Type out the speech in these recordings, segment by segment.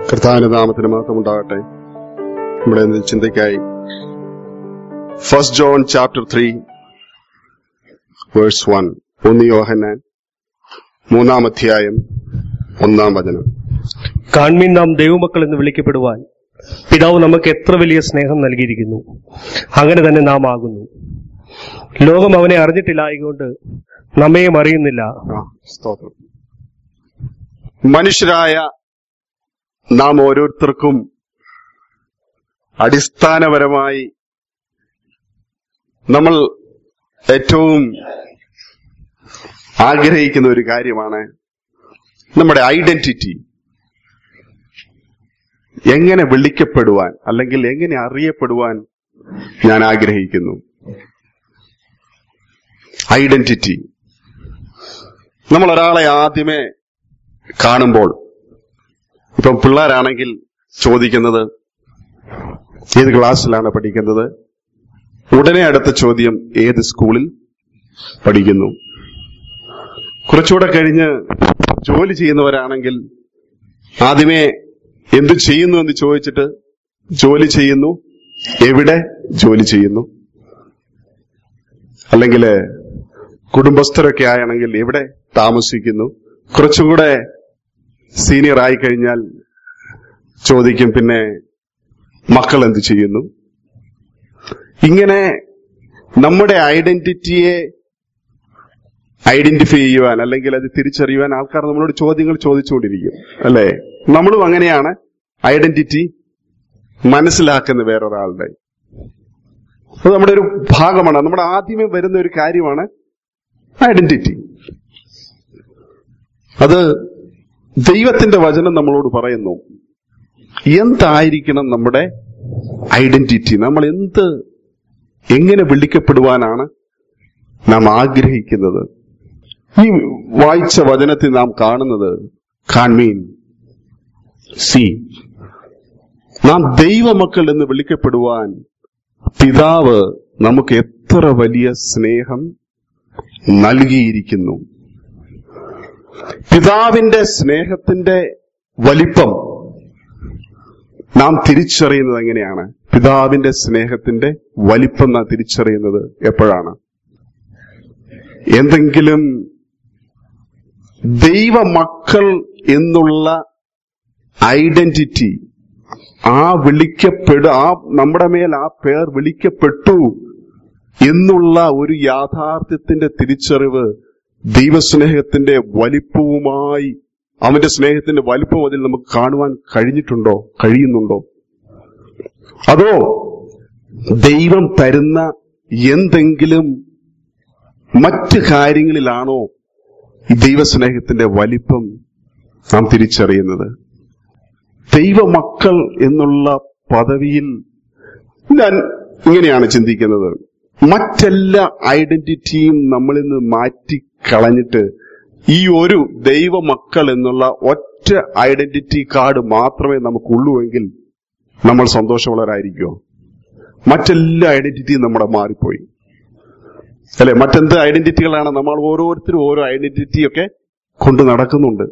കർത്താവിന്റെ നാമത്തിന് മഹത്വം ഉണ്ടാകട്ടെ. നമ്മുടെ ചിന്തയ്ക്കായി 1 John chapter 3 verse 1, 1 യോഹന്നാൻ 3-ാം അധ്യായം 1-ാം വചനം. കാൺമീൻ, നാം ദൈവമക്കൾ എന്ന് വിളിക്കപ്പെടുവാൻ പിതാവ് നമുക്ക് എത്ര വലിയ സ്നേഹം നൽകിയിരിക്കുന്നു. അങ്ങനെ തന്നെ നാം ആകുന്നു. ലോകം അവനെ അറിഞ്ഞിട്ടില്ലായതുകൊണ്ട് നമ്മയും അറിയുന്നില്ല. സ്തോത്രം. മനുഷ്യരായ നാം ഓരോരുത്തർക്കും അടിസ്ഥാനപരമായി നമ്മൾ ഏറ്റവും ആഗ്രഹിക്കുന്ന ഒരു കാര്യമാണ് നമ്മുടെ ഐഡന്റിറ്റി. എങ്ങനെ വിളിക്കപ്പെടുവാൻ അല്ലെങ്കിൽ എങ്ങനെ അറിയപ്പെടുവാൻ ഞാൻ ആഗ്രഹിക്കുന്നു. ഐഡന്റിറ്റി. നമ്മൾ ഒരാളെ ആദ്യമേ കാണുമ്പോൾ, ഇപ്പം പിള്ളേരാണെങ്കിൽ ചോദിക്കുന്നത് ഏത് ക്ലാസ്സിലാണ് പഠിക്കുന്നത്, ഉടനെ അടുത്ത ചോദ്യം ഏത് സ്കൂളിൽ പഠിക്കുന്നു. കുറച്ചുകൂടെ കഴിഞ്ഞ് ജോലി ചെയ്യുന്നവരാണെങ്കിൽ ആദ്യമേ എന്തു ചെയ്യുന്നു എന്ന് ചോദിച്ചിട്ട് ജോലി ചെയ്യുന്നു, എവിടെ ജോലി ചെയ്യുന്നു. അല്ലെങ്കിൽ കുടുംബസ്ഥരൊക്കെ ആണെങ്കിൽ എവിടെ താമസിക്കുന്നു. കുറച്ചുകൂടെ സീനിയർ ആയി കഴിഞ്ഞാൽ ചോദിക്കും പിന്നെ മക്കൾ എന്ത് ചെയ്യുന്നു. ഇങ്ങനെ നമ്മുടെ ഐഡന്റിറ്റിയെ ഐഡന്റിഫൈ ചെയ്യുവാൻ അല്ലെങ്കിൽ അത് തിരിച്ചറിയുവാൻ ആൾക്കാർ നമ്മളോട് ചോദ്യങ്ങൾ ചോദിച്ചുകൊണ്ടിരിക്കും, അല്ലേ? നമ്മളും അങ്ങനെയാണ് ഐഡന്റിറ്റി മനസ്സിലാക്കുന്ന വേറൊരാളുടെ. അത് നമ്മുടെ ഒരു ഭാഗമാണ്. നമ്മുടെ ആദ്യമേ വരുന്ന ഒരു കാര്യമാണ് ഐഡന്റിറ്റി. അത് ദൈവത്തിന്റെ വചനം നമ്മളോട് പറയുന്നു എന്തായിരിക്കണം നമ്മുടെ ഐഡന്റിറ്റി. നമ്മൾ എങ്ങനെ വിളിക്കപ്പെടുവാനാണ് നാം ആഗ്രഹിക്കുന്നത്. ഈ വായിച്ച വചനത്തിൽ നാം കാണുന്നത്, കാൺമീൻ, സീ, നാം ദൈവമക്കൾ എന്ന് വിളിക്കപ്പെടുവാൻ പിതാവ് നമുക്ക് എത്ര വലിയ സ്നേഹം നൽകിയിരിക്കുന്നു. പിതാവിന്റെ സ്നേഹത്തിന്റെ വലിപ്പം നാം തിരിച്ചറിയുന്നത് എങ്ങനെയാണ്? പിതാവിന്റെ സ്നേഹത്തിന്റെ വലിപ്പം നാം തിരിച്ചറിയുന്നത് എപ്പോഴാണ്? എന്തെങ്കിലും ദൈവമക്കൾ എന്നുള്ള ഐഡന്റിറ്റി, നമ്മുടെ മേൽ ആ പേർ വിളിക്കപ്പെട്ടു എന്നുള്ള ഒരു യാഥാർത്ഥ്യത്തിന്റെ തിരിച്ചറിവ് ദൈവസ്നേഹത്തിന്റെ വലിപ്പവുമായി, അവന്റെ സ്നേഹത്തിന്റെ വലിപ്പം അതിൽ നമുക്ക് കാണുവാൻ കഴിയുന്നുണ്ടോ? അതോ ദൈവം തരുന്ന എന്തെങ്കിലും മറ്റ് കാര്യങ്ങളിലാണോ ഈ ദൈവസ്നേഹത്തിന്റെ വലിപ്പം നാം തിരിച്ചറിയുന്നത്? ദൈവമക്കൾ എന്നുള്ള പദവിയിൽ ഞാൻ ഇങ്ങനെയാണ് ചിന്തിക്കുന്നത്. മറ്റെല്ലാ ഐഡന്റിറ്റിയും നമ്മളിൽ നിന്ന് മാറ്റിക്കളഞ്ഞിട്ട് ഈ ഒരു ദൈവമക്കൾ എന്നുള്ള ഒറ്റ ഐഡന്റിറ്റി കാർഡ് മാത്രമേ നമുക്കുള്ളൂവെങ്കിൽ നമ്മൾ സന്തോഷമുള്ളവരായിരിക്കുമോ? മറ്റെല്ലാ ഐഡന്റിറ്റിയും നമ്മുടെ മാറിപ്പോയി, അല്ലെ? മറ്റെന്ത് ഐഡന്റിറ്റികളാണ്? നമ്മൾ ഓരോരുത്തരും ഓരോ ഐഡന്റിറ്റിയൊക്കെ കൊണ്ട് നടക്കുന്നുണ്ട്.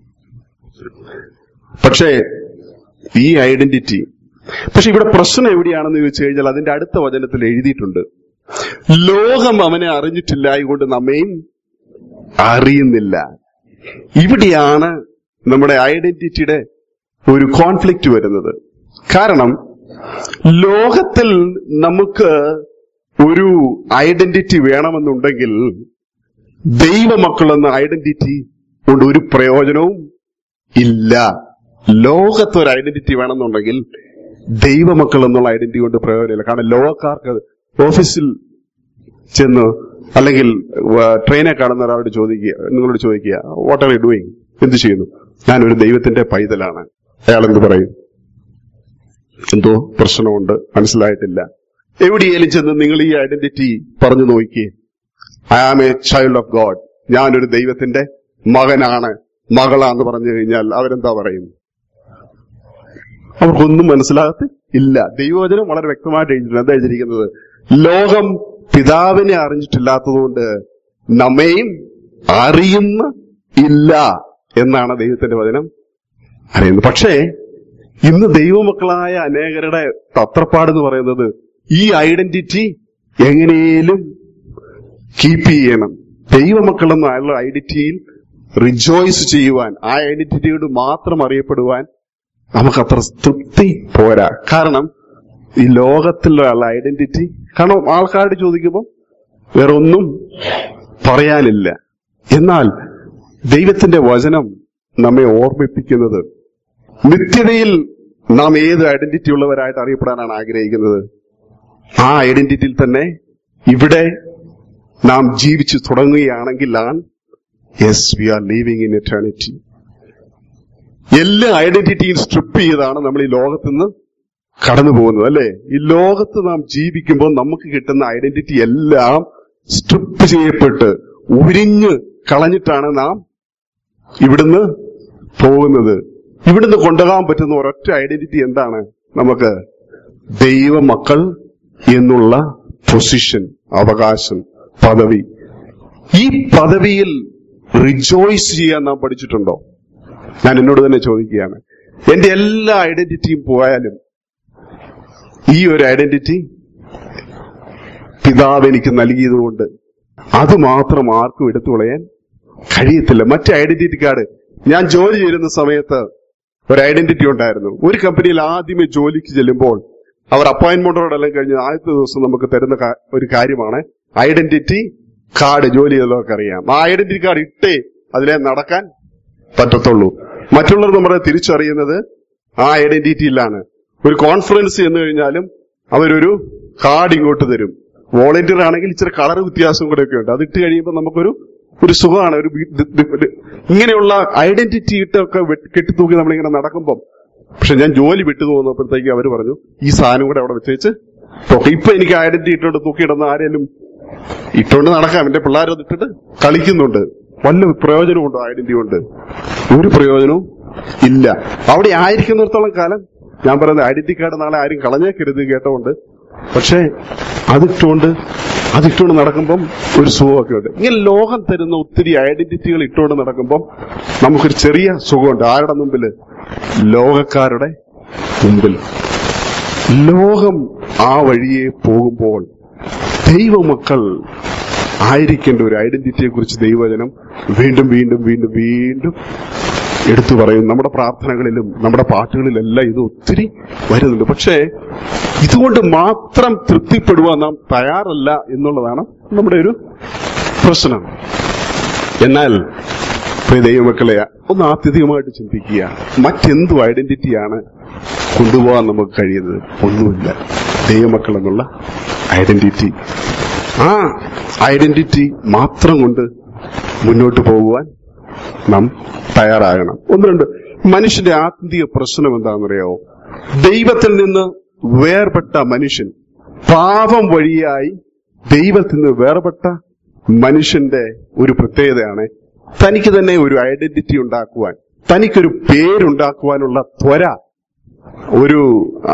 പക്ഷേ ഈ ഐഡന്റിറ്റി, പക്ഷെ ഇവിടെ പ്രശ്നം എവിടെയാണെന്ന് ചോദിച്ചു കഴിഞ്ഞാൽ അതിന്റെ അടുത്ത വചനത്തിൽ എഴുതിയിട്ടുണ്ട്, ലോകം അവനെ അറിഞ്ഞിട്ടില്ലായതുകൊണ്ട് നമ്മയും അറിയുന്നില്ല. ഇവിടെയാണ് നമ്മുടെ ഐഡന്റിറ്റിയുടെ ഒരു കോൺഫ്ലിക്റ്റ് വരുന്നത്. കാരണം ലോകത്തിൽ നമുക്ക് ഒരു ഐഡന്റിറ്റി വേണമെന്നുണ്ടെങ്കിൽ ദൈവമക്കൾ എന്ന ഐഡന്റിറ്റി കൊണ്ട് ഒരു പ്രയോജനവും ഇല്ല. ലോകത്തൊരു ഐഡന്റിറ്റി വേണമെന്നുണ്ടെങ്കിൽ ദൈവമക്കൾ എന്നുള്ള ഐഡന്റിറ്റി കൊണ്ട് പ്രയോജനമില്ല. കാരണം ലോകക്കാർക്ക് ഓഫീസിൽ ചെന്ന് അല്ലെങ്കിൽ ട്രെയിനെ കാണുന്ന ഒരാളോട് നിങ്ങളോട് ചോദിക്കുക, വാട്ട് ആർ യു ഡൂയിങ്, എന്ത് ചെയ്യുന്നു? ഞാനൊരു ദൈവത്തിന്റെ പൈതലാണ്. അയാൾ എന്ത് പറയും? എന്തോ പ്രശ്നമുണ്ട്, മനസ്സിലായിട്ടില്ല. എവിടെയെങ്കിലും ചെന്ന് നിങ്ങൾ ഈ ഐഡന്റിറ്റി പറഞ്ഞു നോക്കിയേ, I am a child of God, ഞാനൊരു ദൈവത്തിന്റെ മകനാണ്, മകളാന്ന് പറഞ്ഞു കഴിഞ്ഞാൽ അവരെന്താ പറയും? അവർക്കൊന്നും മനസ്സിലാകത്തില്ല. ദൈവവചനം വളരെ വ്യക്തമായിട്ട് എഴുതിയിട്ടുണ്ട്. എന്താ എഴുതിയിരിക്കുന്നത്? ലോകം പിതാവിനെ അറിഞ്ഞിട്ടില്ലാത്തതുകൊണ്ട് നമ്മയും അറിയുന്ന ഇല്ല എന്നാണ് ദൈവത്തിന്റെ വചനം അറിയുന്നത്. പക്ഷേ ഇന്ന് ദൈവമക്കളായ അനേകരുടെ തത്രപ്പാടെന്ന് പറയുന്നത് ഈ ഐഡന്റിറ്റി എങ്ങനെയും കീപ്പ് ചെയ്യണം. ദൈവമക്കളെന്നുള്ള ഐഡന്റിറ്റിയിൽ റിജോയ്സ് ചെയ്യുവാൻ, ആ ഐഡന്റിറ്റിയോട് മാത്രം അറിയപ്പെടുവാൻ നമുക്കത്ര തൃപ്തി പോരാ. കാരണം ഈ ലോകത്തിലുള്ള ഐഡന്റിറ്റി, കാരണം ആൾക്കാരോട് ചോദിക്കുമ്പോൾ വേറെ ഒന്നും പറയാനില്ല. എന്നാൽ ദൈവത്തിന്റെ വചനം നമ്മെ ഓർമ്മിപ്പിക്കുന്നത് നിത്യതയിൽ നാം ഏത് ഐഡന്റിറ്റി ഉള്ളവരായിട്ട് അറിയപ്പെടാനാണ് ആഗ്രഹിക്കുന്നത്. ആ ഐഡന്റിറ്റിയിൽ തന്നെ ഇവിടെ നാം ജീവിച്ചു തുടങ്ങുകയാണെങ്കിൽ yes, we are living in eternity. എല്ലാ ഐഡന്റിറ്റിയും സ്ട്രിപ്പ് ചെയ്താണ് നമ്മൾ ഈ ലോകത്ത് നിന്ന് കടന്നു പോകുന്നത്, അല്ലെ? ഈ ലോകത്ത് നാം ജീവിക്കുമ്പോൾ നമുക്ക് കിട്ടുന്ന ഐഡന്റിറ്റി എല്ലാം സ്ട്രിപ്പ് ചെയ്യപ്പെട്ട് ഉരിഞ്ഞ് കളഞ്ഞിട്ടാണ് നാം ഇവിടുന്ന് പോകുന്നത്. ഇവിടുന്ന് കൊണ്ടുപോകാൻ പറ്റുന്ന ഒരൊറ്റ ഐഡന്റിറ്റി എന്താണ്? നമുക്ക് ദൈവമക്കൾ എന്നുള്ള പൊസിഷൻ, അവകാശം, പദവി. ഈ പദവിയിൽ റിജോയ്സ് ചെയ്യാൻ നാം പഠിച്ചിട്ടുണ്ടോ? ഞാൻ എന്നോട് തന്നെ ചോദിക്കുകയാണ്. എന്റെ എല്ലാ ഐഡന്റിറ്റിയും പോയാലും ഈ ഒരു ഐഡന്റിറ്റി പിതാവ് എനിക്ക് നൽകിയതുകൊണ്ട് അത് മാത്രം ആർക്കും എടുത്തു കളയാൻ കഴിയത്തില്ല. മറ്റേ ഐഡന്റിറ്റി കാർഡ്, ഞാൻ ജോലി ചെയ്യുന്ന സമയത്ത് ഒരു ഐഡന്റിറ്റി ഉണ്ടായിരുന്നു. ഒരു കമ്പനിയിൽ ആദ്യമേ ജോലിക്ക് ചെല്ലുമ്പോൾ അവർ അപ്പോയിന്റ്മെന്റോടെല്ലാം കഴിഞ്ഞ് ആദ്യത്തെ ദിവസം നമുക്ക് തരുന്ന ഒരു കാര്യമാണ് ഐഡന്റിറ്റി കാർഡ്. ജോലി ചെയ്തവർക്ക് അറിയാം, ആ ഐഡന്റിറ്റി കാർഡ് ഇട്ടേ അതിലെ നടക്കാൻ പറ്റത്തുള്ളൂ. മറ്റുള്ളവർ നമ്മളെ തിരിച്ചറിയുന്നത് ആ ഐഡന്റിറ്റിയിലാണ്. ഒരു കോൺഫറൻസ് ചെന്ന് കഴിഞ്ഞാലും അവരൊരു കാർഡ് ഇങ്ങോട്ട് തരും. വോളണ്ടിയർ ആണെങ്കിൽ ഇച്ചിരി കളർ വ്യത്യാസം കൂടെയൊക്കെ ഉണ്ട്. അതിട്ട് കഴിയുമ്പോൾ നമുക്കൊരു സുഖമാണ്. ഇങ്ങനെയുള്ള ഐഡന്റിറ്റി ഇട്ടൊക്കെ കെട്ടിത്തൂക്കി നമ്മളിങ്ങനെ നടക്കുമ്പം, പക്ഷെ ഞാൻ ജോലി വിട്ടു തോന്നപ്പോഴത്തേക്ക് അവർ പറഞ്ഞു ഈ സാധനം കൂടെ അവിടെ വെച്ചേച്ച് ഇപ്പൊ എനിക്ക് ഐഡന്റിറ്റി ഇട്ടോണ്ട് തൂക്കിയിടുന്ന ആരെങ്കിലും ഇട്ടോണ്ട് നടക്കാം. എന്റെ പിള്ളേരത് ഇട്ടിട്ട് കളിക്കുന്നുണ്ട്. വല്ല പ്രയോജനമുണ്ടോ ഐഡന്റിറ്റി കൊണ്ട്? ഒരു പ്രയോജനവും ഇല്ല. അവിടെ ആയിരിക്കുന്നിടത്തോളം കാലം ഞാൻ പറയുന്നത് ഐഡന്റിറ്റി കാർഡ് നാളെ ആരും കളഞ്ഞേക്കരുത് കേട്ടോണ്ട്. പക്ഷെ അതിട്ടുകൊണ്ട് നടക്കുമ്പം ഒരു സുഖമൊക്കെ ഉണ്ട്. ഇങ്ങനെ ലോകം തരുന്ന ഒത്തിരി ഐഡന്റിറ്റികൾ ഇട്ടുകൊണ്ട് നടക്കുമ്പം നമുക്കൊരു ചെറിയ സുഖമുണ്ട്. ആരുടെ മുമ്പില്? ലോകക്കാരുടെ മുമ്പിൽ. ലോകം ആ വഴിയെ പോകുമ്പോൾ ദൈവമക്കൾ ആയിരിക്കേണ്ട ഒരു ഐഡന്റിറ്റിയെ കുറിച്ച് ദൈവവചനം വീണ്ടും വീണ്ടും വീണ്ടും വീണ്ടും എടുത്തു പറയും. നമ്മുടെ പ്രാർത്ഥനകളിലും നമ്മുടെ പാട്ടുകളിലെല്ലാം ഇത് ഒത്തിരി വരുന്നുണ്ട്. പക്ഷേ ഇതുകൊണ്ട് മാത്രം തൃപ്തിപ്പെടുവാൻ നാം തയ്യാറല്ല എന്നുള്ളതാണ് നമ്മുടെ ഒരു പ്രശ്നം. എന്നാൽ ദൈവമക്കളെ ഒന്ന് ആത്യന്തികമായിട്ട് ചിന്തിക്കുക, മറ്റെന്തു ഐഡന്റിറ്റിയാണ് കൊണ്ടുപോകാൻ നമുക്ക് കഴിയുന്നത്? ഒന്നുമില്ല. ദൈവമക്കൾ എന്നുള്ള ഐഡന്റിറ്റി, ആ ഐഡന്റിറ്റി മാത്രം കൊണ്ട് മുന്നോട്ട് പോകുവാൻ നാം തയ്യാറാകണം. ഒന്ന് രണ്ട്, മനുഷ്യന്റെ ആത്യന്തിക പ്രശ്നം എന്താണെന്നറിയാമോ? ദൈവത്തിൽ നിന്ന് വേർപെട്ട മനുഷ്യൻ, പാപം വഴിയായി ദൈവത്തിൽ നിന്ന് വേർപെട്ട മനുഷ്യന്റെ ഒരു പ്രത്യേകതയാണ് തനിക്ക് തന്നെ ഒരു ഐഡന്റിറ്റി ഉണ്ടാക്കുവാൻ, തനിക്കൊരു പേരുണ്ടാക്കുവാനുള്ള ത്വര, ഒരു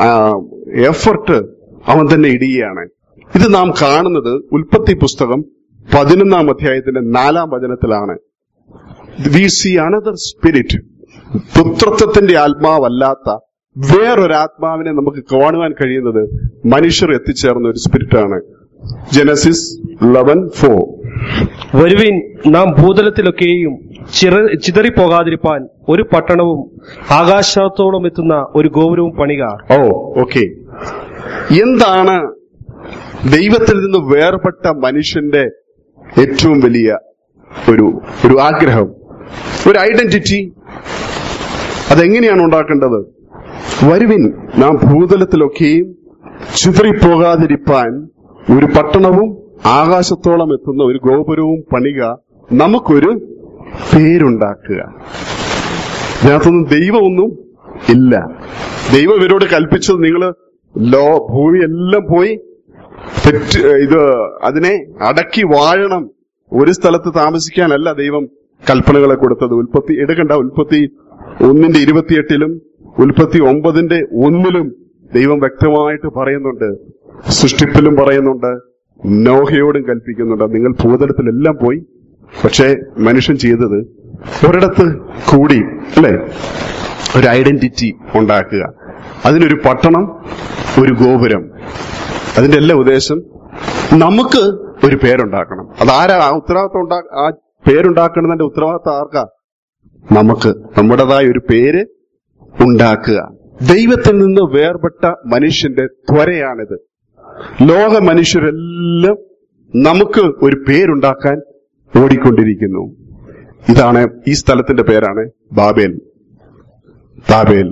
എഫർട്ട് അവൻ തന്നെ ഇടുകയാണ്. ഇത് നാം കാണുന്നത് ഉൽപ്പത്തി പുസ്തകം 11 അധ്യായത്തിന്റെ 4 വചനത്തിലാണ്. We see another spirit. പുത്രത്വത്തിന്റെ ആത്മാവല്ലാത്ത വേറൊരാത്മാവിനെ നമുക്ക് കാണുവാൻ കഴിയുന്നത് മനുഷ്യർ എത്തിച്ചേർന്ന ഒരു സ്പിരിറ്റാണ്. ജനസിസ് 11:4. വരുവിൻ, നാം ഭൂതലത്തിലൊക്കെയും ചിതറിപ്പോകാതിരിപ്പാൻ ഒരു പട്ടണവും ആകാശത്തോളം എത്തുന്ന ഒരു ഗോപുരവും പണിക. ഓക്കെ. എന്താണ് ദൈവത്തിൽ നിന്ന് വേർപെട്ട മനുഷ്യന്റെ ഏറ്റവും വലിയ ഒരു ആഗ്രഹം, ഒരു ഐഡന്റിറ്റി? അതെങ്ങനെയാണ് ഉണ്ടാക്കേണ്ടത്? വരുവിൻ, നാം ഭൂതലത്തിലൊക്കെയും ചിതറിപ്പോകാതിരിപ്പാൻ ഒരു പട്ടണവും ആകാശത്തോളം എത്തുന്ന ഒരു ഗോപുരവും പണിക, നമുക്കൊരു പേരുണ്ടാക്കുക. ഇതിനകത്തൊന്നും ദൈവമൊന്നും ഇല്ല. ദൈവം ഇവരോട് കൽപ്പിച്ചത് നിങ്ങള് ഭൂമിയെല്ലാം പോയി അതിനെ അടക്കി വാഴണം, ഒരു സ്ഥലത്ത് താമസിക്കാനല്ല ദൈവം കൽപ്പനകളെ കൊടുത്തത്. ഉൽപ്പത്തി 1:28 ഉൽപ്പത്തി 9:1 ദൈവം വ്യക്തമായിട്ട് പറയുന്നുണ്ട്. സൃഷ്ടിപ്പിലും പറയുന്നുണ്ട്, നോഹയോടും കൽപ്പിക്കുന്നുണ്ട്, നിങ്ങൾ ഭൂതലത്തിലെല്ലാം പോയി. പക്ഷെ മനുഷ്യൻ ചെയ്തത് ഒരിടത്ത് കൂടി, അല്ലെ? ഒരു ഐഡന്റിറ്റി ഉണ്ടാക്കുക. അതിനൊരു പട്ടണം, ഒരു ഗോപുരം. അതിന്റെ എല്ലാ ഉദ്ദേശം നമുക്ക് ഒരു പേരുണ്ടാക്കണം. അതാരാ ആ ഉത്തരവാദിത്വം ആ പേരുണ്ടാക്കുന്നതിന്റെ ഉത്തരവാദിത്വം ആർക്കാ? നമുക്ക് നമ്മുടേതായ ഒരു പേര് ഉണ്ടാക്കുക. ദൈവത്തിൽ നിന്ന് വേർപെട്ട മനുഷ്യന്റെ ത്വരയാണിത്. ലോക മനുഷ്യരെല്ലാം നമുക്ക് ഒരു പേരുണ്ടാക്കാൻ ഓടിക്കൊണ്ടിരിക്കുന്നു. ഇതാണ് ഈ സ്ഥലത്തിന്റെ പേരാണ് Babel. Babel,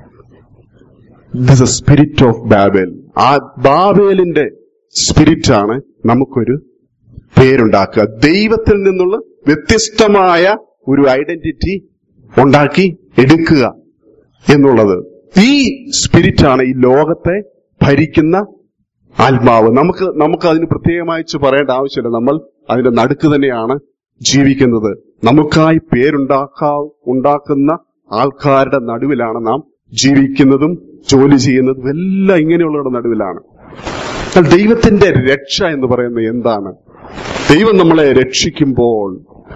this spirit of Babel. ആ ബാബേലിന്റെ സ്പിരിറ്റാണ് നമുക്കൊരു പേരുണ്ടാക്കുക. ദൈവത്തിൽ നിന്നുള്ള വ്യത്യസ്തമായ ഒരു ഐഡന്റിറ്റി ഉണ്ടാക്കി എടുക്കുക എന്നുള്ളത്. ഈ സ്പിരിറ്റാണ് ഈ ലോകത്തെ ഭരിക്കുന്ന ആത്മാവ്. നമുക്ക് അതിന് പ്രത്യേകമായി പറയേണ്ട ആവശ്യമില്ല. നമ്മൾ അതിന്റെ നടുക്ക് തന്നെയാണ് ജീവിക്കുന്നത്. നമുക്കായി ഉണ്ടാക്കുന്ന ആൾക്കാരുടെ നടുവിലാണ് നാം ജീവിക്കുന്നതും ജോലി ചെയ്യുന്നതും എല്ലാം ഇങ്ങനെയുള്ളവരുടെ നടുവിലാണ്. എന്നാൽ ദൈവത്തിന്റെ രക്ഷ എന്ന് പറയുന്നത് എന്താണ്? ദൈവം നമ്മളെ രക്ഷിക്കുമ്പോൾ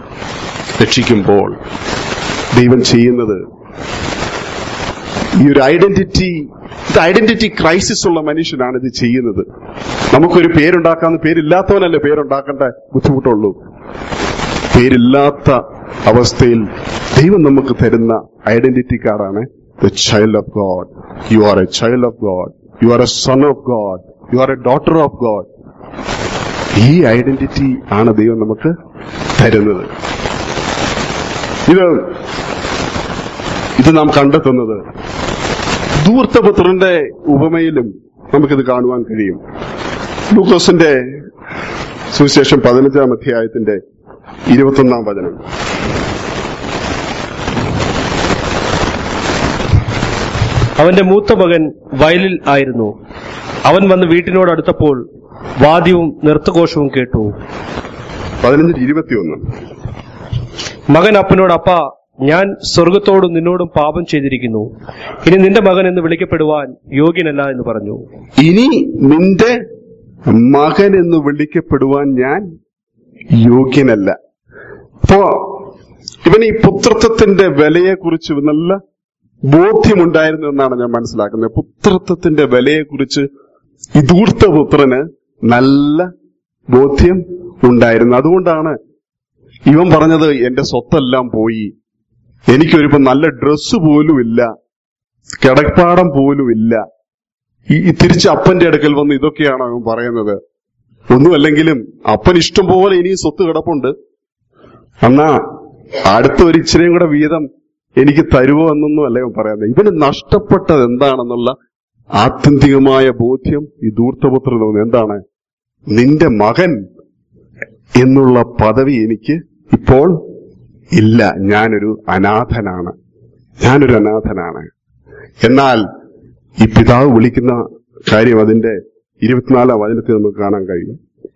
ദൈവം ചെയ്യുന്നത് ഈ ഒരു ഐഡന്റിറ്റി ക്രൈസിസ് ഉള്ള മനുഷ്യനാണ് ഇത് ചെയ്യുന്നത്. നമുക്കൊരു പേരുണ്ടാക്കാന്ന്, പേരില്ലാത്തവനല്ലേ പേരുണ്ടാക്കേണ്ട ബുദ്ധിമുട്ടുള്ളൂ. പേരില്ലാത്ത അവസ്ഥയിൽ ദൈവം നമുക്ക് തരുന്ന ഐഡന്റിറ്റി കാർഡാണ് the child of God. You are a child of God. You are a son of God. You are a daughter of God. ഈ ഐഡന്റിറ്റി ആണ് ദൈവം നമുക്ക് തരുന്നത്. ഇത് നാം കണ്ടെത്തുന്നത് ധൂർത്തപുത്രന്റെ ഉപമയിലും നമുക്കിത് കാണുവാൻ കഴിയും. ലൂക്കോസിന്റെ സുവിശേഷം 15-ാം അധ്യായത്തിന്റെ 21-ാം വചനം. അവന്റെ മൂത്ത മകൻ വയലിൽ ആയിരുന്നു. അവൻ വന്ന് വീട്ടിനോട് അടുത്തപ്പോൾ വാദ്യവും നൃത്തഘോഷവും കേട്ടു. 15-21. മകൻ അപ്പനോട്, അപ്പാ, ഞാൻ സ്വർഗത്തോടും നിന്നോടും പാപം ചെയ്തിരിക്കുന്നു. ഇനി നിന്റെ മകൻ എന്ന് വിളിക്കപ്പെടുവാൻ യോഗ്യനല്ല എന്ന് പറഞ്ഞു. ഇനി നിന്റെ മകൻ എന്ന് വിളിക്കപ്പെടുവാൻ ഞാൻ യോഗ്യനല്ല. അപ്പോ ഇവന് ഈ പുത്രത്വത്തിന്റെ വിലയെക്കുറിച്ച് നല്ല ബോധ്യമുണ്ടായിരുന്നു എന്നാണ് ഞാൻ മനസ്സിലാക്കുന്നത്. പുത്രത്വത്തിന്റെ വിലയെക്കുറിച്ച് ഈ ധൂർത്തപുത്രന് നല്ല ബോധ്യം ഉണ്ടായിരുന്നു. അതുകൊണ്ടാണ് ഇവൻ പറഞ്ഞത്, എന്റെ സ്വത്തെല്ലാം പോയി, എനിക്കൊരിപ്പോ നല്ല ഡ്രസ്സ് പോലും ഇല്ല, കിടപ്പാടം പോലും ഇല്ല. ഈ തിരിച്ച് അപ്പന്റെ അടുക്കൽ വന്ന് ഇതൊക്കെയാണ് അവൻ പറയുന്നത്. ഒന്നുമല്ലെങ്കിലും അപ്പൻ ഇഷ്ടം പോലെ ഇനിയും സ്വത്ത് കിടപ്പുണ്ട്, എന്നാ അടുത്ത ഒരു ഇച്ചിരിയും കൂടെ വീതം എനിക്ക് തരുവോ എന്നൊന്നും അല്ല ഇവൻ പറയുന്നത്. ഇവന് നഷ്ടപ്പെട്ടത് എന്താണെന്നുള്ള ആത്യന്തികമായ ബോധ്യം ഈ ധൂർത്തപുത്രന് തോന്നി. എന്താണ്? നിന്റെ മകൻ എന്നുള്ള പദവി എനിക്ക് ഇപ്പോൾ ഇല്ല, ഞാനൊരു അനാഥനാണ്. എന്നാൽ ഈ പിതാവ് വിളിക്കുന്ന കാര്യം അതിന്റെ 24-ാം വചനത്തിൽ നമുക്ക് കാണാൻ കഴിയും.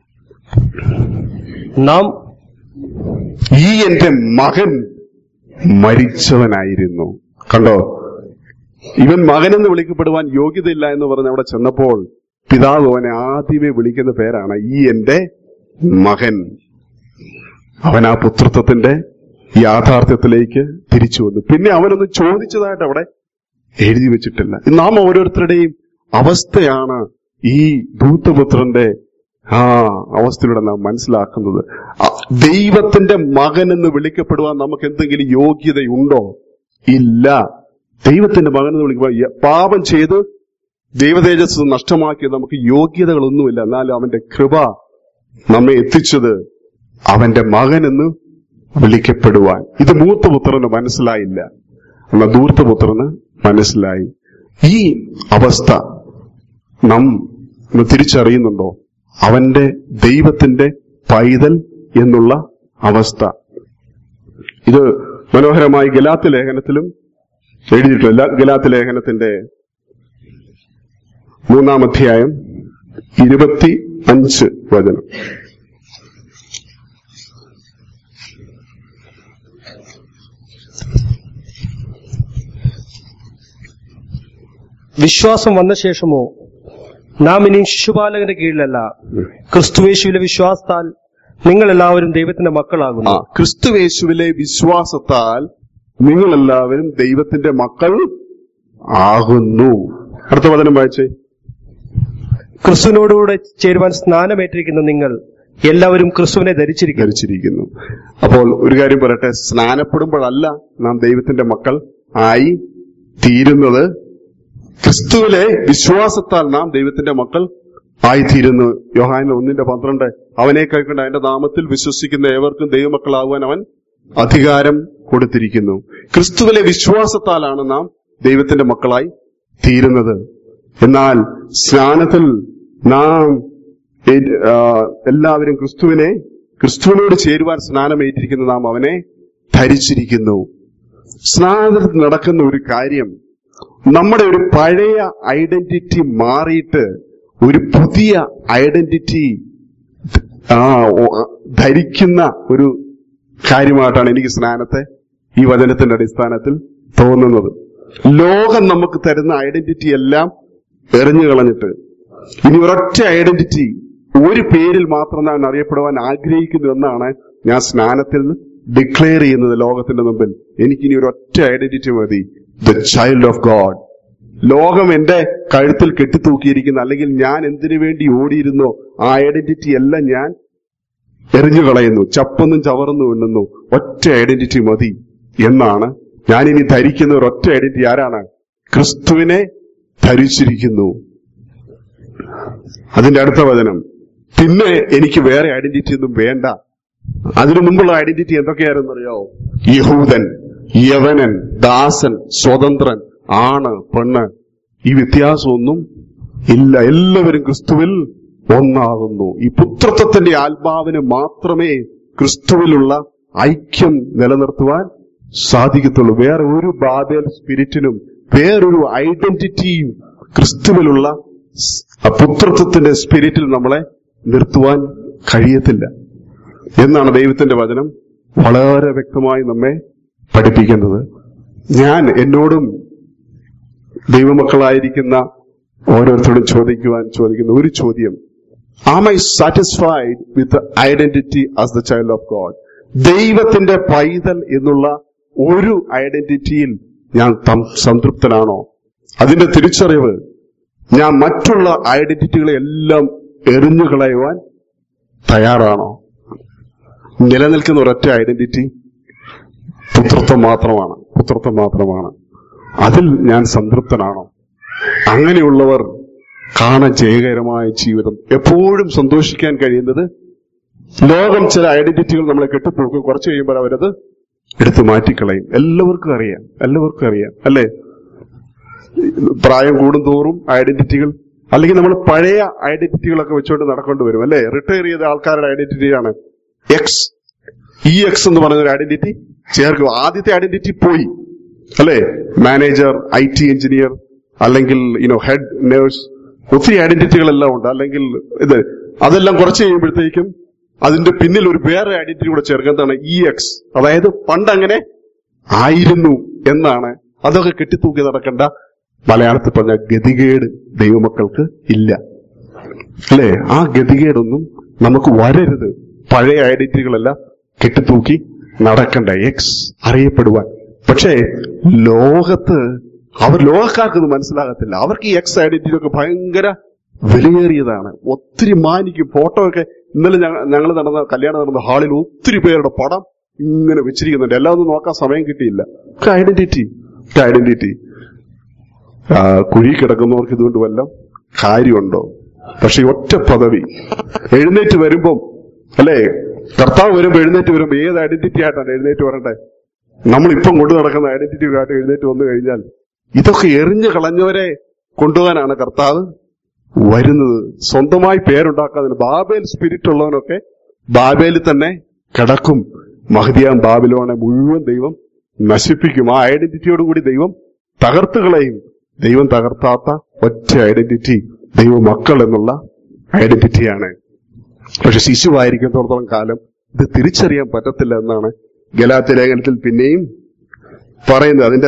നാം ഈ എന്റെ മകൻ മരിച്ചവനായിരുന്നു. കണ്ടോ, ഇവൻ മകനെന്ന് വിളിക്കപ്പെടുവാൻ യോഗ്യതയില്ല എന്ന് പറഞ്ഞ് അവിടെ ചെന്നപ്പോൾ പിതാവ് അവനെ ആദ്യമേ വിളിക്കുന്ന പേരാണ് ഈ എന്റെ മകൻ. അവൻ ആ പുത്രത്വത്തിന്റെ യാഥാർത്ഥ്യത്തിലേക്ക് തിരിച്ചു വന്നു. പിന്നെ അവനൊന്നും ചോദിച്ചതായിട്ട് അവിടെ എഴുതി വെച്ചിട്ടില്ല. നാം ഓരോരുത്തരുടെയും അവസ്ഥയാണ് ഈ ധൂർത്തപുത്രന്റെ അവസ്ഥയിലൂടെ നാം മനസ്സിലാക്കുന്നത്. ദൈവത്തിന്റെ മകൻ എന്ന് വിളിക്കപ്പെടുവാൻ നമുക്ക് എന്തെങ്കിലും യോഗ്യതയുണ്ടോ? ഇല്ല. ദൈവത്തിന്റെ മകൻ എന്ന് വിളിക്കുമ്പോൾ പാപം ചെയ്ത് ദൈവതേജസ് നഷ്ടമാക്കിയത് നമുക്ക് യോഗ്യതകളൊന്നുമില്ല. എന്നാലും അവന്റെ കൃപ നമ്മെ എത്തിച്ചത് അവന്റെ മകൻ എന്ന് വിളിക്കപ്പെടുവാൻ. ഇത് മൂത്തപുത്രന് മനസ്സിലായില്ല, എന്നാൽ ധൂർത്തപുത്രന് മനസ്സിലായി. ഈ അവസ്ഥ നാം തിരിച്ചറിയുന്നുണ്ടോ? അവന്റെ ദൈവത്തിന്റെ പൈതൽ എന്നുള്ള അവസ്ഥ. ഇത് മനോഹരമായി ഗലാത്യ ലേഖനത്തിലും എഴുതിയിട്ടില്ല. ഗലാത്യ ലേഖനത്തിന്റെ 3-ാം അധ്യായം 25 വചനം. വിശ്വാസം വന്ന ശേഷമോ നാം ഇനിയും ശിശുപാലകന്റെ കീഴിലല്ല, ക്രിസ്തുയേശുവിലെ വിശ്വാസത്താൽ നിങ്ങൾ എല്ലാവരും ദൈവത്തിന്റെ മക്കളാകുന്നു. ക്രിസ്തുയേശുവിലെ വിശ്വാസത്താൽ നിങ്ങളെല്ലാവരും ദൈവത്തിന്റെ മക്കൾ ആകുന്നു. അടുത്ത വചനം വായിച്ചേ. ക്രിസ്തുവിനോടുകൂടെ ചേരുവാൻ സ്നാനമേറ്റിരിക്കുന്ന നിങ്ങൾ എല്ലാവരും ക്രിസ്തുവിനെ ധരിച്ചിരിക്കുന്നു. അപ്പോൾ ഒരു കാര്യം പറയട്ടെ, സ്നാനപ്പെടുമ്പോഴല്ല നാം ദൈവത്തിന്റെ മക്കൾ ആയി തീരുന്നത്, ക്രിസ്തുവിലെ വിശ്വാസത്താൽ നാം ദൈവത്തിന്റെ മക്കൾ ആയിത്തീരുന്നു. യോഹന്നാൻ 1:12 അവനെ കൈക്കൊണ്ട് അവന്റെ നാമത്തിൽ വിശ്വസിക്കുന്ന ഏവർക്കും ദൈവമക്കളാകുവാൻ അവൻ അധികാരം കൊടുത്തിരിക്കുന്നു. ക്രിസ്തുവിലെ വിശ്വാസത്താലാണ് നാം ദൈവത്തിന്റെ മക്കളായി തീരുന്നത്. എന്നാൽ സ്നാനത്തിൽ നാം എല്ലാവരും ക്രിസ്തുവിനോട് ചേരുവാൻ സ്നാനമേറ്റിരിക്കുന്ന നാം അവനെ ധരിച്ചിരിക്കുന്നു. സ്നാനത്തിൽ നടക്കുന്ന ഒരു കാര്യം, നമ്മുടെ ഒരു പഴയ ഐഡന്റിറ്റി മാറിയിട്ട് ഒരു പുതിയ ഐഡന്റിറ്റി ധരിക്കുന്ന ഒരു കാര്യമായിട്ടാണ് എനിക്ക് സ്നാനത്തെ ഈ വചനത്തിന്റെ അടിസ്ഥാനത്തിൽ തോന്നുന്നത്. ലോകം നമുക്ക് തരുന്ന ഐഡന്റിറ്റി എല്ലാം എറിഞ്ഞു കളഞ്ഞിട്ട് ഇനി ഒരൊറ്റ ഐഡന്റിറ്റി, ഒരു പേരിൽ മാത്രം ഞാൻ അറിയപ്പെടുവാൻ ആഗ്രഹിക്കുന്നു എന്നാണ് ഞാൻ സ്നാനത്തിൽ ഡിക്ലെയർ ചെയ്യുന്നത് ലോകത്തിന്റെ മുമ്പിൽ. എനിക്കിനി ഒരൊറ്റ ഐഡന്റിറ്റി മതി, ദ ചൈൽഡ് ഓഫ് ഗോഡ്. ലോകം എന്റെ കഴുത്തിൽ കെട്ടിത്തൂക്കിയിരിക്കുന്ന, അല്ലെങ്കിൽ ഞാൻ എന്തിനു വേണ്ടി ഓടിയിരുന്നോ ആ ഐഡന്റിറ്റി എല്ലാം ഞാൻ എറിഞ്ഞു കളയുന്നു, ചപ്പൊന്നും ചവറൊന്നും എണ്ണുന്നു. ഒറ്റ ഐഡന്റിറ്റി മതി എന്നാണ് ഞാനിനി ധരിക്കുന്ന ഒരൊറ്റ ഐഡന്റിറ്റി. ആരാണ്? ക്രിസ്തുവിനെ ധരിച്ചിരിക്കുന്നു. അതിന്റെ അടുത്ത വചനം, പിന്നെ എനിക്ക് വേറെ ഐഡന്റിറ്റി ഒന്നും വേണ്ട. അതിനു മുമ്പുള്ള ഐഡന്റിറ്റി എന്തൊക്കെയായിരുന്നു അറിയോ? യഹൂദൻ, യവനൻ, ദാസൻ, സ്വതന്ത്രൻ, ആണ്, പെണ്ണ്, ഈ വ്യത്യാസമൊന്നും ഇല്ല. എല്ലാവരും ക്രിസ്തുവിൽ ഒന്നാകുന്നു. ഈ പുത്രത്വത്തിന്റെ ആത്മാവിന് മാത്രമേ ക്രിസ്തുവിലുള്ള ഐക്യം നിലനിർത്തുവാൻ സാധിക്കത്തുള്ളൂ. വേറെ ഒരു ബാബേൽ സ്പിരിറ്റിനും വേറൊരു ഐഡന്റിറ്റിയും ക്രിസ്തുവിലുള്ള പുത്രത്വത്തിന്റെ സ്പിരിറ്റിൽ നമ്മളെ നിർത്തുവാൻ കഴിയത്തില്ല എന്നാണ് ദൈവത്തിന്റെ വചനം വളരെ വ്യക്തമായി നമ്മെ പഠിപ്പിക്കുന്നത്. ഞാൻ എന്നോടും ദൈവമക്കളായിരിക്കുന്ന ഓരോരുത്തരോടും ചോദിക്കുന്ന ഒരു ചോദ്യം, am I satisfied with identity as the child of God? ദൈവത്തിന്റെ പൈതൽ എന്നുള്ള ഒരു ഐഡന്റിറ്റിയിൽ ഞാൻ സംതൃപ്തനാണോ? അതിന്റെ തിരിച്ചറിവ്, ഞാൻ മറ്റുള്ള ഐഡന്റിറ്റികളെ എല്ലാം എറിഞ്ഞു കളയുവാൻ തയ്യാറാണോ? നിലനിൽക്കുന്ന ഒരൊറ്റ ഐഡന്റിറ്റി പുത്രത്വം മാത്രമാണ്. അതിൽ ഞാൻ സംതൃപ്തനാണോ? അങ്ങനെയുള്ളവർ കാണാൻ ജയകരമായ ജീവിതം, എപ്പോഴും സന്തോഷിക്കാൻ കഴിയുന്നത്. ലോകം ചില ഐഡന്റിറ്റികൾ നമ്മളെ കെട്ടിപ്പോക്കും, കുറച്ച് കഴിയുമ്പോൾ അവരത് എടുത്തു മാറ്റിക്കളയും. എല്ലാവർക്കും അറിയാം അല്ലെ? പ്രായം കൂടുന്തോറും ഐഡന്റിറ്റികൾ, അല്ലെങ്കിൽ നമ്മൾ പഴയ ഐഡന്റിറ്റികളൊക്കെ വെച്ചുകൊണ്ട് നടക്കേണ്ടി വരും അല്ലെ? റിട്ടയർ ചെയ്ത ആൾക്കാരുടെ ഐഡന്റിറ്റിയാണ് എക്സ് എന്ന് പറഞ്ഞൊരു ഐഡന്റിറ്റി ചേർക്കുക. ആദ്യത്തെ ഐഡന്റിറ്റി പോയി അല്ലെ? മാനേജർ, IT എഞ്ചിനീയർ, അല്ലെങ്കിൽ ഹെഡ് നേഴ്സ്, ഒത്തിരി ഐഡന്റിറ്റികളെല്ലാം ഉണ്ട്. അല്ലെങ്കിൽ അതെല്ലാം കുറച്ച് കഴിയുമ്പോഴത്തേക്കും അതിന്റെ പിന്നിൽ ഒരു വേറെ ഐഡന്റിറ്റി കൂടെ ചേർക്കുന്നതാണ് EX. അതായത് പണ്ടങ്ങനെ ആയിരുന്നു എന്നാണ്. അതൊക്കെ കെട്ടിത്തൂക്കി നടക്കേണ്ട, മലയാളത്തിൽ പറഞ്ഞ ഗതികേട് ദൈവമക്കൾക്ക് ഇല്ല അല്ലെ? ആ ഗതികേടൊന്നും നമുക്ക് വരരുത്. പഴയ ഐഡന്റിറ്റികളെല്ലാം കെട്ടിത്തൂക്കി നടക്കണ്ട, എക്സ് അറിയപ്പെടുവാൻ. പക്ഷേ ലോകക്കാർക്കൊന്നും മനസ്സിലാകത്തില്ല. അവർക്ക് ഈ എക്സ് ഐഡന്റിറ്റി ഒക്കെ ഭയങ്കര വിലയേറിയതാണ്. ഒത്തിരി മാനിക്കും. ഫോട്ടോ ഒക്കെ ഇന്നലെ ഞങ്ങൾ കല്യാണം നടന്ന ഹാളിൽ ഒത്തിരി പേരുടെ പടം ഇങ്ങനെ വെച്ചിരിക്കുന്നുണ്ട്. എല്ലാം ഒന്നും നോക്കാൻ സമയം കിട്ടിയില്ല. ഐഡന്റിറ്റി കുഴി കിടക്കുന്നവർക്ക് ഇതുകൊണ്ട് വല്ലതും കാര്യമുണ്ടോ? പക്ഷെ ഒറ്റ പദവി, എഴുന്നേറ്റ് വരുമ്പം അല്ലെ, കർത്താവ് വരുമ്പോ എഴുന്നേറ്റ് വരുമ്പോ ഏത് ഐഡന്റിറ്റി ആയിട്ടാണ് എഴുന്നേറ്റ് വരണ്ടേ? നമ്മളിപ്പം കൊണ്ടു നടക്കുന്ന ഐഡന്റിറ്റി ആയിട്ട് എഴുന്നേറ്റ് വന്നു കഴിഞ്ഞാൽ ഇതൊക്കെ എറിഞ്ഞു കളഞ്ഞവരെ കൊണ്ടുപോകാനാണ് കർത്താവ് വരുന്നത്. സ്വന്തമായി പേരുണ്ടാക്കാതിന് ബാബേൽ സ്പിരിറ്റ് ഉള്ളവനൊക്കെ ബാബേലിൽ തന്നെ കിടക്കും. മഹദിയാം ബാബിലോണെ മുഴുവൻ ദൈവം നശിപ്പിക്കും. ആ ഐഡന്റിറ്റിയോടുകൂടി ദൈവം തകർത്തുകളയും. ദൈവം തകർത്താത്ത ഒറ്റ ഐഡന്റിറ്റി ദൈവമക്കൾ എന്നുള്ള ഐഡന്റിറ്റിയാണ്. പക്ഷെ ശിശുവായിരിക്കുന്നിടത്തോളം കാലം ഇത് തിരിച്ചറിയാൻ പറ്റത്തില്ല എന്നാണ് ഗലാത്യ ലേഖനത്തിൽ പിന്നെയും പറയുന്നത്. അതിന്റെ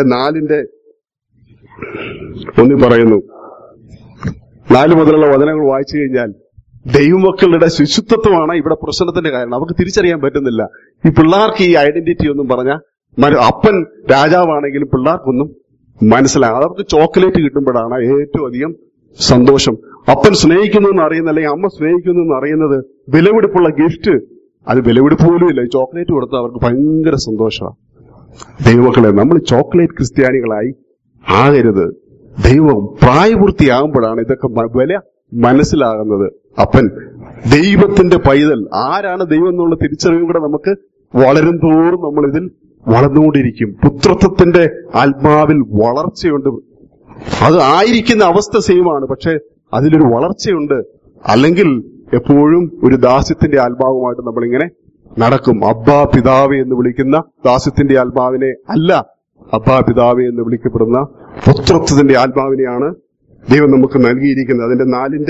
4:1 പറയുന്നു. 4 മുതലുള്ള വചനങ്ങൾ വായിച്ചു കഴിഞ്ഞാൽ ദൈവമക്കളുടെ ശിശുത്വമാണ് ഇവിടെ പ്രശ്നത്തിന്റെ കാരണം. അവർക്ക് തിരിച്ചറിയാൻ പറ്റുന്നില്ല. ഈ പിള്ളേർക്ക് ഈ ഐഡന്റിറ്റി ഒന്നും പറഞ്ഞാൽ അപ്പൻ രാജാവാണെങ്കിലും പിള്ളേർക്കൊന്നും മനസ്സിലാകും. അവർക്ക് ചോക്ലേറ്റ് കിട്ടുമ്പോഴാണ് ഏറ്റവും അധികം സന്തോഷം. അപ്പൻ സ്നേഹിക്കുന്നു എന്ന് അറിയുന്ന, അല്ലെങ്കിൽ അമ്മ സ്നേഹിക്കുന്നു എന്ന് അറിയുന്നത് വിലപിടിപ്പുള്ള ഗിഫ്റ്റ്, അത് വിലപിടിപ്പ് പോലും ഇല്ല, ചോക്ലേറ്റ് കൊടുത്താൽ അവർക്ക് ഭയങ്കര സന്തോഷമാണ്. ദൈവമക്കളെ, നമ്മൾ ചോക്ലേറ്റ് ക്രിസ്ത്യാനികളായി ആകരുത്. ദൈവം പ്രായപൂർത്തിയാകുമ്പോഴാണ് ഇതൊക്കെ വില മനസ്സിലാകുന്നത്. അപ്പൻ ദൈവത്തിന്റെ പൈതൽ ആരാണ് ദൈവം എന്നുള്ള തിരിച്ചറിവും കൂടെ നമുക്ക് വളരും തോറും നമ്മൾ ഇതിൽ വളർന്നുകൊണ്ടിരിക്കും. പുത്രത്വത്തിന്റെ ആത്മാവിൽ വളർച്ചയുണ്ട്. അത് ആയിരിക്കുന്ന അവസ്ഥ സെയിമാണ്, പക്ഷെ അതിലൊരു വളർച്ചയുണ്ട്. അല്ലെങ്കിൽ എപ്പോഴും ഒരു ദാസ്യത്തിന്റെ ആത്മാവുമായിട്ട് നമ്മളിങ്ങനെ നടക്കും. അബ്ബാ പിതാവേ എന്ന് വിളിക്കുന്ന ദാസ്യത്തിന്റെ ആത്മാവിനെ അല്ല, അബ്ബാ പിതാവേ എന്ന് വിളിക്കപ്പെടുന്ന പുത്രത്വത്തിന്റെ ആത്മാവിനെയാണ് ദൈവം നമുക്ക് നൽകിയിരിക്കുന്നത്. അതിന്റെ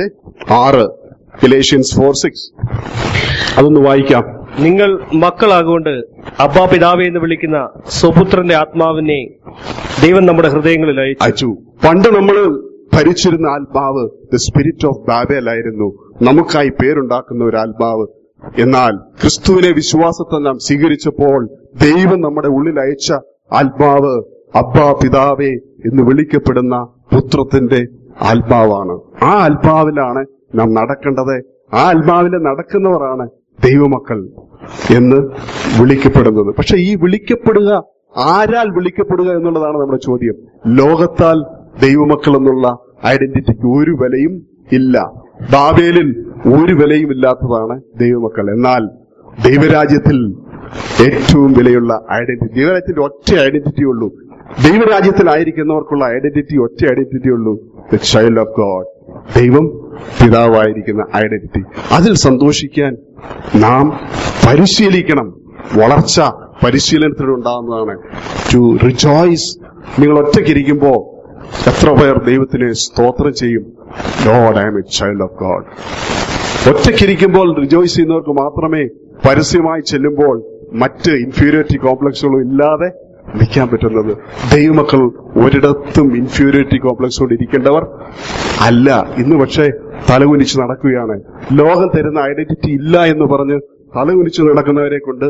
4:6 Galatians 4:6 അതൊന്ന് വായിക്കാം. നിങ്ങൾ മക്കളാകൊണ്ട് അബ്ബാ പിതാവേ എന്ന് വിളിക്കുന്ന സ്വപുത്രന്റെ ആത്മാവിനെ ദൈവം നമ്മുടെ ഹൃദയങ്ങളിൽ അയച്ചു. പണ്ട് നമ്മൾ ഭരിച്ചിരുന്ന ആത്മാവ് ദ സ്പിരിറ്റ് ഓഫ് ബാബേൽ ആയിരുന്നു, നമുക്കായി പേരുണ്ടാക്കുന്ന ഒരു ആത്മാവ്. എന്നാൽ ക്രിസ്തുവിനെ വിശ്വാസത്തെ നാം സ്വീകരിച്ചപ്പോൾ ദൈവം നമ്മുടെ ഉള്ളിൽ അയച്ച ആത്മാവ് അബ്ബാ പിതാവേ എന്ന് വിളിക്കപ്പെടുന്ന പുത്രത്തിന്റെ ആത്മാവാണ്. ആ ആത്മാവിലാണ് നാം നടക്കേണ്ടത്. ആ ആത്മാവിൽ നടക്കുന്നവരാണ് ദൈവമക്കൾ എന്ന് വിളിക്കപ്പെടുന്നത്. പക്ഷെ ഈ വിളിക്കപ്പെടുക, ആരാൽ വിളിക്കപ്പെടുക എന്നുള്ളതാണ് നമ്മുടെ ചോദ്യം. ലോകത്താൽ ദൈവമക്കൾ എന്നുള്ള ഐഡന്റിറ്റിക്ക് ഒരു വിലയും ഇല്ല. ബാബേലിൽ ഒരു വിലയും ഇല്ലാത്തതാണ് ദൈവമക്കൾ. എന്നാൽ ദൈവരാജ്യത്തിൽ ഏറ്റവും വിലയുള്ള ഐഡന്റിറ്റി, ദൈവരാജ്യത്തിന്റെ ഒറ്റ ഐഡന്റിറ്റി ഉള്ളൂ. ദൈവരാജ്യത്തിലായിരിക്കുന്നവർക്കുള്ള ഐഡന്റിറ്റി, ഒറ്റ ഐഡന്റിറ്റി ഉള്ളൂ, ദ ചൈൽഡ് ഓഫ് ഗോഡ്, ദൈവം പിതാവായിരിക്കുന്ന ഐഡന്റിറ്റി. അതിൽ സന്തോഷിക്കാൻ നാം പരിശീലിക്കണം. വളർച്ച പരിശീലനത്തിലൂടെ ഉണ്ടാകുന്നതാണ്. To rejoice. നിങ്ങൾ ഒറ്റയ്ക്കിരിക്കുമ്പോ എത്ര പേർ ദൈവത്തിന് സ്തോത്രം ചെയ്യും? Lord, I am a child of God. ഒറ്റയ്ക്കിരിക്കുമ്പോൾ റിജോയ്സ് ചെയ്യുന്നവർക്ക് മാത്രമേ പരസ്യമായി ചെല്ലുമ്പോൾ മറ്റ് ഇൻഫീരിയോറിറ്റി കോംപ്ലക്സുകളും ഇല്ലാതെ നിൽക്കാൻ പറ്റുന്നത്. ദൈവമക്കൾ ഒരിടത്തും ഇൻഫീരിയോറിറ്റി കോംപ്ലക്സോട് ഇരിക്കേണ്ടവർ അല്ല. ഇന്ന് പക്ഷേ തലകുനിച്ച് നടക്കുകയാണ്. ലോകം തരുന്ന ഐഡന്റിറ്റി ഇല്ല എന്ന് പറഞ്ഞ് തലകുനിച്ച് നടക്കുന്നവരെ കൊണ്ട്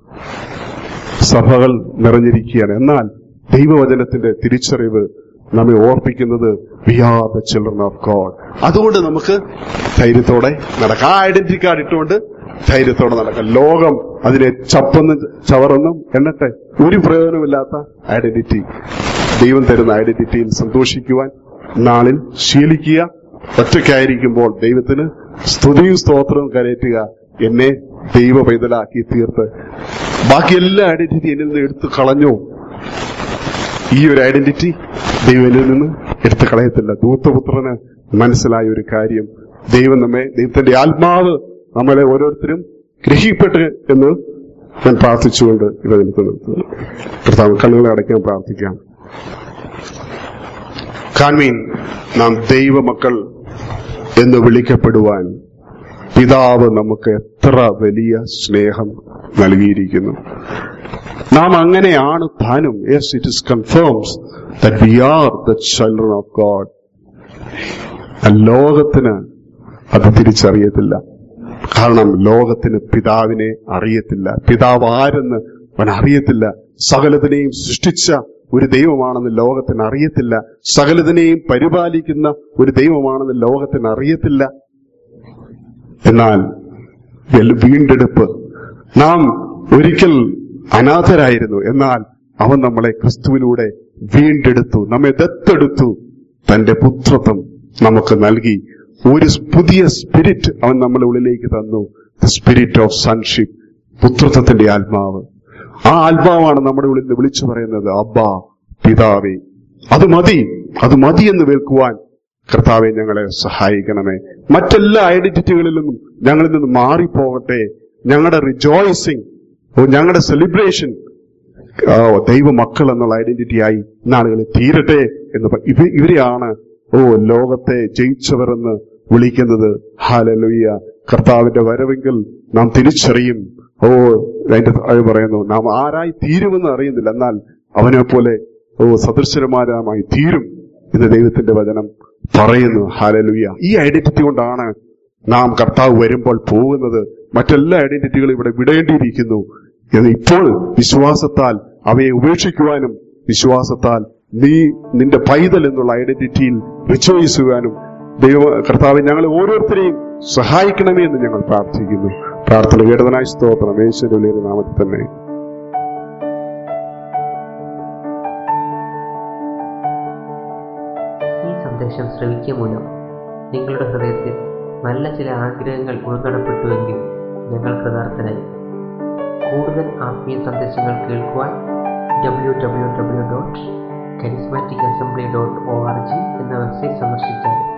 സഭകൾ നിറഞ്ഞിരിക്കുകയാണ്. എന്നാൽ ദൈവവചനത്തിന്റെ തിരിച്ചറിവ് നമ്മെ ഓർപ്പിക്കുന്നത് we are the children of God. അതുകൊണ്ട് നമുക്ക് ധൈര്യത്തോടെ നടക്കാം. ആ ഐഡന്റിറ്റി കാർഡ് ഇട്ടുകൊണ്ട് ധൈര്യത്തോടെ നടക്കാം. ലോകം അതിനെ ചവറൊന്നും എണ്ണട്ടെ, ഒരു പ്രയോജനമില്ലാത്ത ഐഡന്റിറ്റി. ദൈവം തരുന്ന ഐഡന്റിറ്റിയിൽ സന്തോഷിക്കുവാൻ നാളിൽ ശീലിക്കുക. ഒറ്റയ്ക്കായിരിക്കുമ്പോൾ ദൈവത്തിന് സ്തുതിയും സ്തോത്രവും കരയറ്റുക. എന്നെ ദൈവ പൈതലാക്കി തീർത്ത് ബാക്കി എല്ലാ ഐഡന്റിറ്റി എന്നിൽ നിന്ന് എടുത്തു കളഞ്ഞു. ഈ ഒരു ഐഡന്റിറ്റി ദൈവം എന്നിൽ നിന്ന് എടുത്തു കളയത്തില്ല. ദൂതപുത്രന് മനസ്സിലായ ഒരു കാര്യം, ദൈവത്തിന്റെ ആത്മാവ് നമ്മളെ ഓരോരുത്തരും ഗ്രഹിക്കപ്പെട്ട് എന്ന് ഞാൻ പ്രാർത്ഥിച്ചുകൊണ്ട് ഇവ നിർത്തുന്നു. കർത്താവ്, കണ്ണുകളെ അടയ്ക്കാൻ പ്രാർത്ഥിക്കാം. കാൺമീൻ, നാം ദൈവമക്കൾ എന്ന് വിളിക്കപ്പെടുവാൻ പിതാവ് നമുക്ക് എത്ര വലിയ സ്നേഹം നൽകിയിരിക്കുന്നു. നാം അങ്ങനെയാണ് താനും. Yes, it is confirms that we are the children of God. ലോകത്തിന് അത് തിരിച്ചറിയത്തില്ല. കാരണം ലോകത്തിന് പിതാവിനെ അറിയത്തില്ല. പിതാവ് ആരെന്ന് അവൻ അറിയത്തില്ല. സകലതിനെയും സൃഷ്ടിച്ച ഒരു ദൈവമാണെന്ന് ലോകത്തിന് അറിയത്തില്ല. സകലതിനെയും പരിപാലിക്കുന്ന ഒരു ദൈവമാണെന്ന് ലോകത്തിന് അറിയത്തില്ല. എന്നാൽ വീണ്ടെടുപ്പ്, നാം ഒരിക്കൽ അനാഥരായിരുന്നു, എന്നാൽ അവൻ നമ്മളെ ക്രിസ്തുവിലൂടെ വീണ്ടെടുത്തു, നമ്മെ ദത്തെടുത്തു, തന്റെ പുത്രത്വം നമുക്ക് നൽകി. ഒരു പുതിയ സ്പിരിറ്റ് അവൻ നമ്മുടെ ഉള്ളിലേക്ക് തന്നു, ദ സ്പിരിറ്റ് ഓഫ് സൺഷിപ്പ്, പുത്രത്വത്തിന്റെ ആത്മാവ്. ആ ആത്മാവാണ് നമ്മുടെ ഉള്ളിൽ നിന്ന് വിളിച്ചു പറയുന്നത്, അബ്ബാ പിതാവേ. അത് മതി എന്ന് കേൾക്കുവാൻ കർത്താവെ ഞങ്ങളെ സഹായിക്കണമേ. മറ്റെല്ലാ ഐഡന്റിറ്റികളിലും ഞങ്ങളിൽ നിന്ന് മാറിപ്പോകട്ടെ. ഞങ്ങളുടെ റിജോയ്സിങ്, ഞങ്ങളുടെ സെലിബ്രേഷൻ ദൈവമക്കൾ എന്നുള്ള ഐഡന്റിറ്റിയായി നാളുകളിൽ തീരട്ടെ എന്ന് ഇവരെയാണ് ലോകത്തെ ജയിച്ചവർ എന്ന് വിളിക്കുന്നത്. ഹല്ലേലൂയ. കർത്താവിന്റെ വരവെങ്കിൽ നാം തിരിച്ചറിയും. അതിന്റെ പറയുന്നു, നാം ആരായി തീരുമെന്ന് അറിയുന്നില്ല, എന്നാൽ അവനെ പോലെ സദൃശരമാരായി തീരും എന്ന് ദൈവത്തിന്റെ വചനം പറയുന്നു. ഹല്ലേലൂയ. ഈ ഐഡന്റിറ്റി കൊണ്ടാണ് നാം കർത്താവ് വരുമ്പോൾ പോകുന്നത്. മറ്റെല്ലാ ഐഡന്റിറ്റികളും ഇവിടെ വിടേണ്ടിയിരിക്കുന്നു എന്ന് ഇപ്പോൾ വിശ്വാസത്താൽ അവയെ ഉപേക്ഷിക്കുവാനും വിശ്വാസത്താൽ നീ നിന്റെ പൈതൽ എന്നുള്ള ഐഡന്റിറ്റിയിൽ വിശ്വസിക്കുവാനും കർത്താവ് ഞങ്ങളെ ഓരോരുത്തരെയും സഹായിക്കണമേ എന്ന് ഞങ്ങൾ പ്രാർത്ഥിക്കുന്നു. പ്രാർത്ഥന കേട്ടതിനായി സ്തോത്രം. യേശുവിന്റെ നാമത്തിൽ തന്നെ. ഈ സന്ദേശം ശ്രവിക്കുക മൂലം നിങ്ങളുടെ ഹൃദയത്തിൽ നല്ല ചില ആഗ്രഹങ്ങൾ ഉൾക്കടപ്പെട്ടുവെങ്കിൽ ഞങ്ങൾ കൃതാർത്ഥരായി. കൂടുതൽ ആത്മീയ സന്ദേശങ്ങൾ കേൾക്കുവാൻ www.charismaticassembly.org എന്ന വെബ്സൈറ്റ് സന്ദർശിച്ചാൽ